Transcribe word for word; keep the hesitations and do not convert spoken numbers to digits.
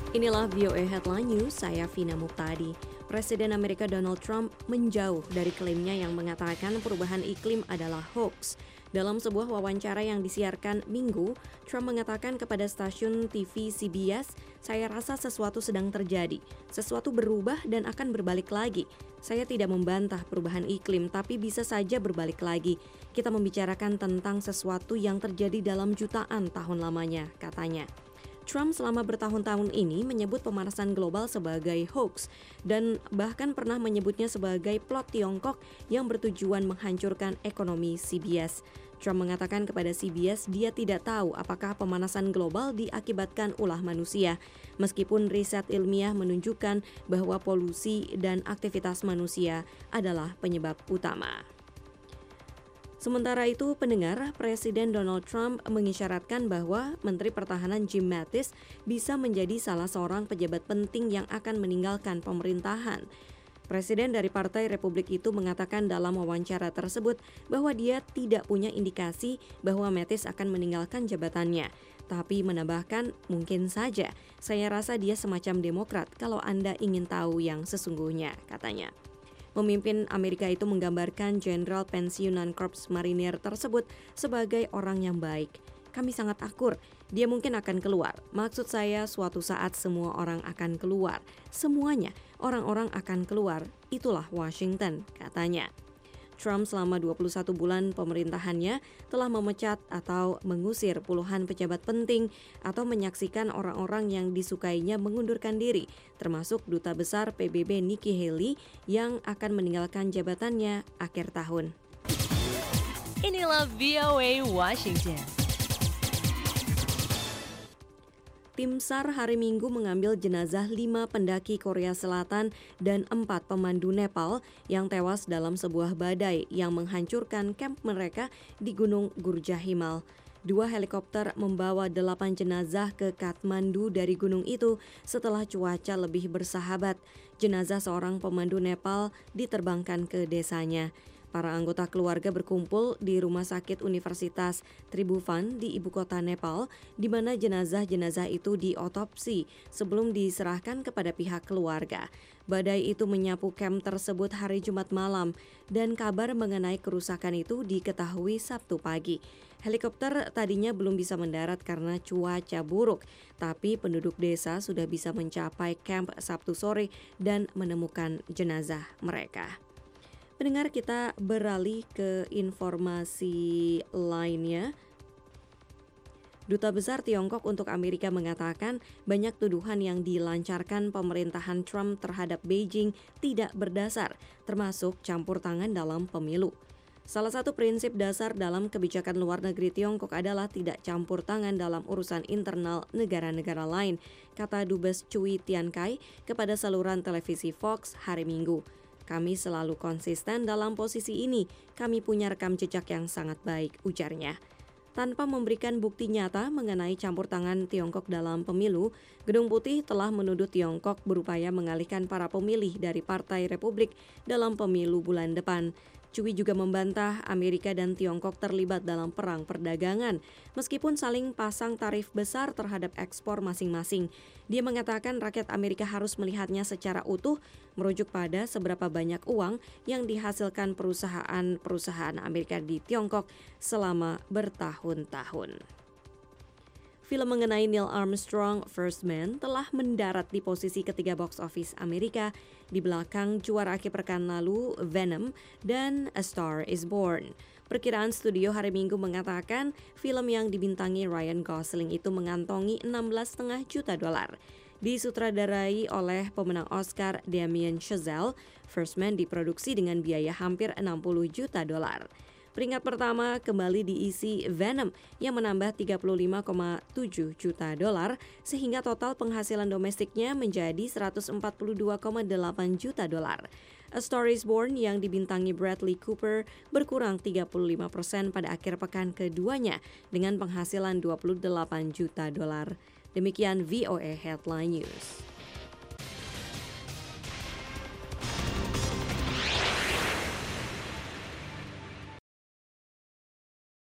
Inilah V O A Headline News, saya Vina Muktadi. Presiden Amerika Donald Trump menjauh dari klaimnya yang mengatakan perubahan iklim adalah hoax. Dalam sebuah wawancara yang disiarkan Minggu, Trump mengatakan kepada stasiun T V C B S, "Saya rasa sesuatu sedang terjadi. Sesuatu berubah dan akan berbalik lagi. Saya tidak membantah perubahan iklim, tapi bisa saja berbalik lagi. Kita membicarakan tentang sesuatu yang terjadi dalam jutaan tahun lamanya," katanya. Trump selama bertahun-tahun ini menyebut pemanasan global sebagai hoax dan bahkan pernah menyebutnya sebagai plot Tiongkok yang bertujuan menghancurkan ekonomi C B S. Trump mengatakan kepada C B S dia tidak tahu apakah pemanasan global diakibatkan ulah manusia, meskipun riset ilmiah menunjukkan bahwa polusi dan aktivitas manusia adalah penyebab utama. Sementara itu, pendengar, Presiden Donald Trump mengisyaratkan bahwa Menteri Pertahanan Jim Mattis bisa menjadi salah seorang pejabat penting yang akan meninggalkan pemerintahan. Presiden dari Partai Republik itu mengatakan dalam wawancara tersebut bahwa dia tidak punya indikasi bahwa Mattis akan meninggalkan jabatannya. Tapi menambahkan, mungkin saja, saya rasa dia semacam Demokrat kalau Anda ingin tahu yang sesungguhnya, katanya. Pemimpin Amerika itu menggambarkan Jenderal Pensiunan Korps Marinir tersebut sebagai orang yang baik. Kami sangat akur, dia mungkin akan keluar. Maksud saya suatu saat semua orang akan keluar. Semuanya, orang-orang akan keluar. Itulah Washington, katanya. Trump selama dua puluh satu bulan pemerintahannya telah memecat atau mengusir puluhan pejabat penting atau menyaksikan orang-orang yang disukainya mengundurkan diri, termasuk Duta Besar P B B Nikki Haley yang akan meninggalkan jabatannya akhir tahun. Inilah V O A Washington. Tim SAR hari Minggu mengambil jenazah lima pendaki Korea Selatan dan empat pemandu Nepal yang tewas dalam sebuah badai yang menghancurkan kamp mereka di Gunung Gurjahimal. Dua helikopter membawa delapan jenazah ke Kathmandu dari gunung itu setelah cuaca lebih bersahabat. Jenazah seorang pemandu Nepal diterbangkan ke desanya. Para anggota keluarga berkumpul di Rumah Sakit Universitas Tribhuvan di ibu kota Nepal, di mana jenazah-jenazah itu diotopsi sebelum diserahkan kepada pihak keluarga. Badai itu menyapu kamp tersebut hari Jumat malam dan kabar mengenai kerusakan itu diketahui Sabtu pagi. Helikopter tadinya belum bisa mendarat karena cuaca buruk, tapi penduduk desa sudah bisa mencapai kamp Sabtu sore dan menemukan jenazah mereka. Pendengar, kita beralih ke informasi lainnya. Duta Besar Tiongkok untuk Amerika mengatakan banyak tuduhan yang dilancarkan pemerintahan Trump terhadap Beijing tidak berdasar, termasuk campur tangan dalam pemilu. Salah satu prinsip dasar dalam kebijakan luar negeri Tiongkok adalah tidak campur tangan dalam urusan internal negara-negara lain, kata Dubes Cui Tiankai kepada saluran televisi Fox hari Minggu. Kami selalu konsisten dalam posisi ini, kami punya rekam jejak yang sangat baik, ujarnya. Tanpa memberikan bukti nyata mengenai campur tangan Tiongkok dalam pemilu, Gedung Putih telah menuduh Tiongkok berupaya mengalihkan para pemilih dari Partai Republik dalam pemilu bulan depan. Cui juga membantah Amerika dan Tiongkok terlibat dalam perang perdagangan, meskipun saling pasang tarif besar terhadap ekspor masing-masing. Dia mengatakan rakyat Amerika harus melihatnya secara utuh, merujuk pada seberapa banyak uang yang dihasilkan perusahaan-perusahaan Amerika di Tiongkok selama bertahun-tahun. Film mengenai Neil Armstrong, First Man, telah mendarat di posisi ketiga box office Amerika di belakang juara akhir pekan lalu Venom dan A Star is Born. Perkiraan studio hari Minggu mengatakan film yang dibintangi Ryan Gosling itu mengantongi enam belas koma lima juta dolar. Disutradarai oleh pemenang Oscar Damien Chazelle, First Man diproduksi dengan biaya hampir enam puluh juta dolar. Peringkat pertama kembali diisi Venom yang menambah tiga puluh lima koma tujuh juta dolar sehingga total penghasilan domestiknya menjadi seratus empat puluh dua koma delapan juta dolar. A Star is Born yang dibintangi Bradley Cooper berkurang tiga puluh lima persen pada akhir pekan keduanya dengan penghasilan dua puluh delapan juta dolar. Demikian V O A Headline News.